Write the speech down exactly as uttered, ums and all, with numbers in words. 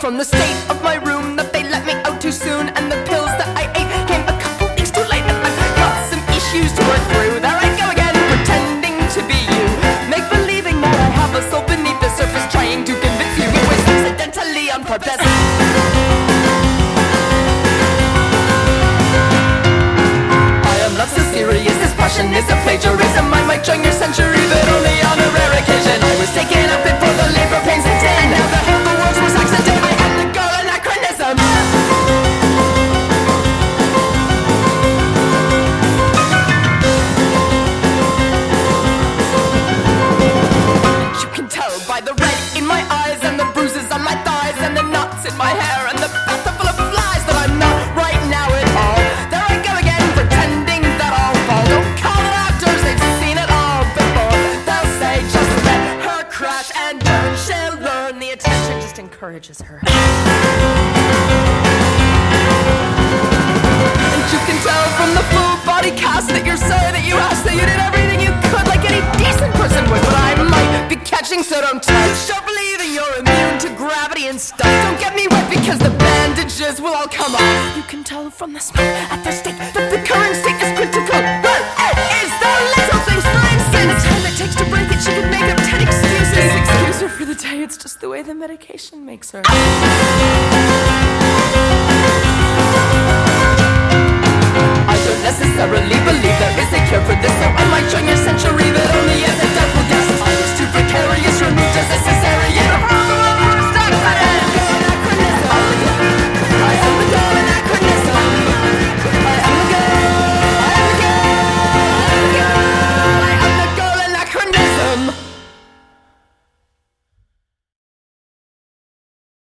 from the state of my room that they let me out too soon, and the pills that I ate came a couple weeks too late, and I've got some issues to work through. There I go again, pretending to be you, make believing that I have a soul beneath the surface, trying to convince you it was accidentally on purpose. I am not so serious, this passion is a plagiarism. I might join your century, but only on a rare occasion. I was taken up before the labor pains and sin, and now the whole the world's worst accident. I am the girl anachronism. You can tell by the red in my eyes, and the bruises on my thighs, and the knots in my hair, and the bathtub full of flies, that I'm not right now at all. There I go again, pretending that I'll fall. Don't call it actors, they've seen it all before. They'll say just let her crash and burn. She'll learn the attention just encourages her. And you can tell from the full body cast that you're sorry that you asked, that you did everything you could like any decent person would. But I might be catching, so don't touch. Stop believing you're immune to gravity and stuff. Don't get me wet because the bandages will all come off. You can tell from the smoke at the stake that the current state is critical. Well, it is the little things, for instance. The time it takes to break it, she could make up ten excuses. Excuse her for the day, it's just the way the medication makes her. I don't necessarily believe there is a cure for this, so I might join your century, but only as a